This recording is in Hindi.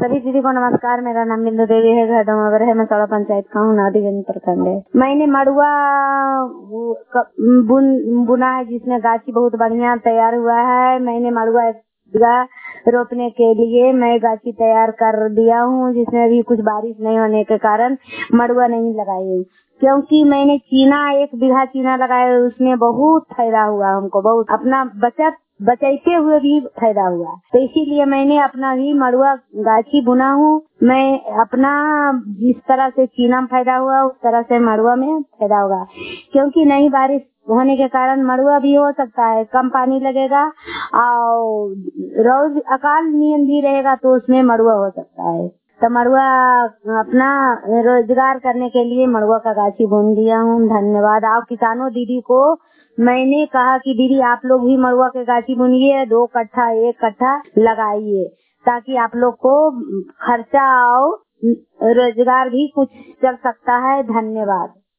सभी दीदी को नमस्कार। मेरा नाम बिंदु देवी है, घर डोमावर है, मैं सौड़ा पंचायत का हूँ, नादिगंज प्रखंड है। मैंने मड़ुआ बुना है जिसमें गाछी बहुत बढ़िया तैयार हुआ है। मैंने मड़ुआ रोपने के लिए मैं गाछी तैयार कर दिया हूँ, जिसमें अभी कुछ बारिश नहीं होने के कारण मड़ुआ नहीं लगाई हूँ, क्योंकि मैंने चीना 1 बीघा चीना लगाया, उसमें बहुत फायदा हुआ हमको, बहुत अपना बचाते हुए भी फायदा हुआ। तो इसीलिए मैंने अपना भी मड़ुआ गाछी बुना हूँ। मैं अपना जिस तरह से चीना में फायदा हुआ उस तरह से मड़ुआ में फायदा होगा, क्योंकि नहीं बारिश होने के कारण मड़ुआ भी हो सकता है, कम पानी लगेगा और रोज अकाल नियम भी रहेगा तो उसमें मड़ुआ हो सकता है। तो मड़ुआ अपना रोजगार करने के लिए मड़ुआ का गाछी बुन दिया हूँ। धन्यवाद। आप किसानों दीदी को मैंने कहा कि दीदी आप लोग भी मड़ुआ के गाछी बुनिए, 2 कट्ठा 1 कट्ठा लगाइए, ताकि आप लोग को खर्चा और रोजगार भी कुछ चल सकता है। धन्यवाद।